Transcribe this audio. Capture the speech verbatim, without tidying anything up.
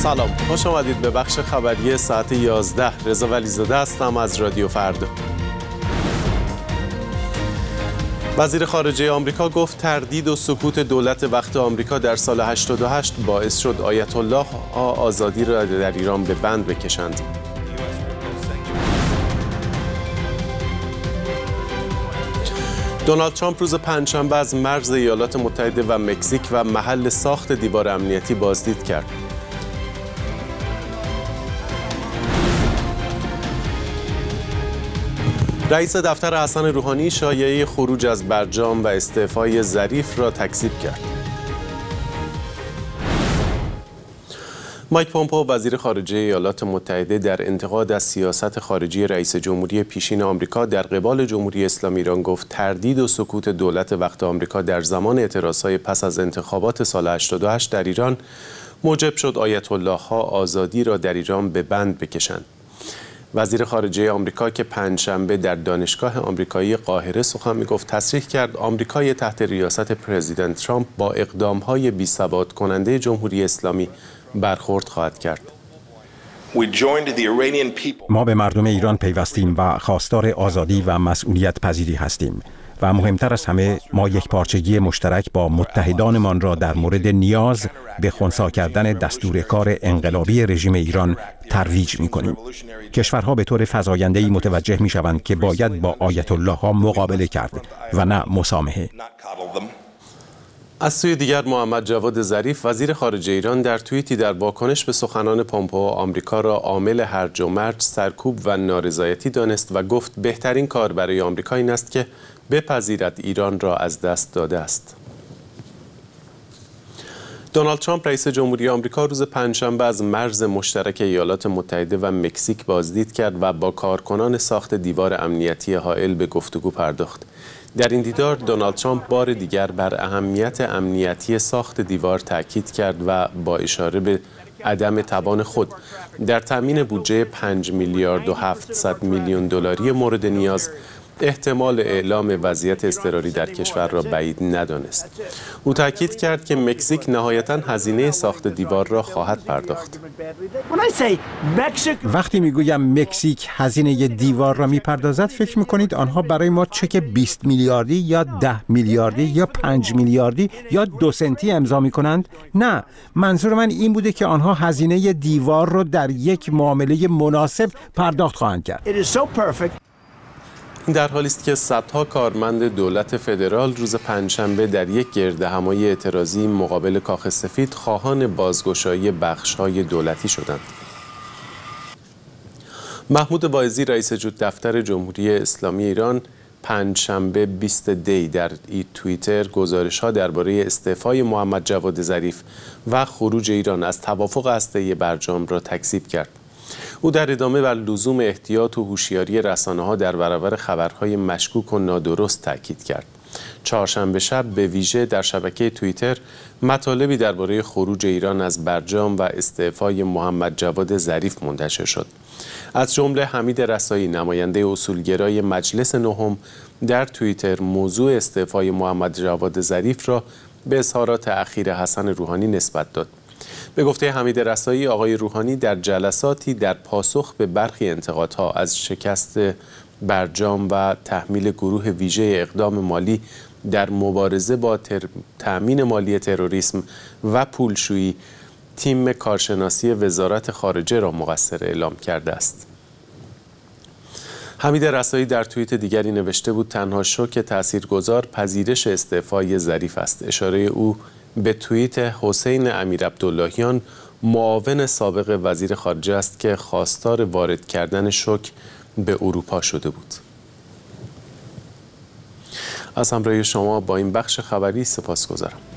سلام، خوش آمدید به بخش خبری ساعت یازده. رضا ولیزاده هستم از رادیو فردا. وزیر خارجه آمریکا گفت تردید و سکوت دولت وقت آمریکا در سال هشتاد و هشت باعث شد آیت الله ها آزادی را در ایران به بند بکشند. دونالد ترامپ روز پنجشنبه از مرز ایالات متحده و مکزیک و محل ساخت دیوار امنیتی بازدید کرد. رئیس دفتر حسن روحانی شایعه خروج از برجام و استعفای ظریف را تکذیب کرد. مایک پومپئو وزیر خارجه ایالات متحده در انتقاد از سیاست خارجی رئیس جمهوری پیشین آمریکا در قبال جمهوری اسلامی ایران گفت تردید و سکوت دولت وقت آمریکا در زمان اعتراضهای پس از انتخابات سال هشتاد و هشت در ایران موجب شد آیت الله ها آزادی را در ایران به بند بکشند. وزیر خارجه آمریکا که پنجشنبه در دانشگاه آمریکایی قاهره سخن می‌گفت تصریح کرد آمریکای تحت ریاست پرزیدنت ترامپ با اقدام‌های بی‌ثبات کننده جمهوری اسلامی برخورد خواهد کرد. ما به مردم ایران پیوستیم و خواستار آزادی و مسئولیت پذیری هستیم و مهمتر از همه ما یک پارچگی مشترک با متحدانمان را در مورد نیاز به خنثی کردن دستور کار انقلابی رژیم ایران ترویج می‌کنیم. کشورها به طور فزاینده‌ای متوجه می‌شوند که باید با آیت الله ها مقابله کرد و نه مسامحه. از سوی دیگر محمد جواد ظریف وزیر خارجه ایران در توییتی در واکنش به سخنان پومپئو آمریکا را عامل هرج و مرج، سرکوب و نارضایتی دانست و گفت بهترین کار برای آمریکا این است که بپذیرد ایران را از دست داده است. دونالد ترامپ رئیس جمهوری آمریکا روز پنجشنبه از مرز مشترک ایالات متحده و مکزیک بازدید کرد و با کارکنان ساخت دیوار امنیتی حائل به گفتگو پرداخت. در این دیدار دونالد ترامپ بار دیگر بر اهمیت امنیتی ساخت دیوار تاکید کرد و با اشاره به عدم توان خود در تامین بودجه پنج میلیارد و هفتصد میلیون دلاری مورد نیاز احتمال اعلام وضعیت اضطراری در کشور را بعید ندانست. او تاکید کرد که مکزیک نهایتاً هزینه ساخت دیوار را خواهد پرداخت. وقتی میگویم مکزیک هزینه دیوار را میپردازد فکر میکنید آنها برای ما چک بیست میلیاردی یا ده میلیاردی یا پنج میلیاردی یا دو سنتی امضا میکنند؟ نه، منظور من این بوده که آنها هزینه دیوار را در یک معامله مناسب پرداخت خواهند کرد. این در حالی است که صدها کارمند دولت فدرال روز پنجشنبه در یک گردهمایی اعتراضی مقابل کاخ سفید خواهان بازگشایی بخش‌های دولتی شدند. محمود واعظی رئیس دفتر جمهوری اسلامی ایران پنجشنبه بیست دی در توییتر گزارش‌ها درباره استعفای محمد جواد ظریف و خروج ایران از توافق هسته‌ای برجام را تکذیب کرد. او در ادامه بر لزوم احتیاط و هوشیاری رسانه‌ها در برابر خبرهای مشکوک و نادرست تاکید کرد. چهارشنبه شب به ویژه در شبکه توییتر مطالبی درباره خروج ایران از برجام و استعفای محمد جواد ظریف منتشر شد. از جمله حمید رسایی نماینده اصولگرای مجلس نهم در توییتر موضوع استعفای محمد جواد ظریف را به اظهارات اخیر حسن روحانی نسبت داد. به گفته حمید رسایی آقای روحانی در جلساتی در پاسخ به برخی انتقادها از شکست برجام و تحمیل گروه ویژه اقدام مالی در مبارزه با تر... تأمین مالی تروریسم و پولشویی تیم کارشناسی وزارت خارجه را مقصر اعلام کرده است. حمید رسایی در توییت دیگری نوشته بود تنها شوک تاثیرگذار پذیرش استعفای ظریف است. اشاره او به توییت حسین امیرعبداللهیان معاون سابق وزیر خارجه است که خواستار وارد کردن شوک به اروپا شده بود. از همراهی شما با این بخش خبری سپاسگزارم.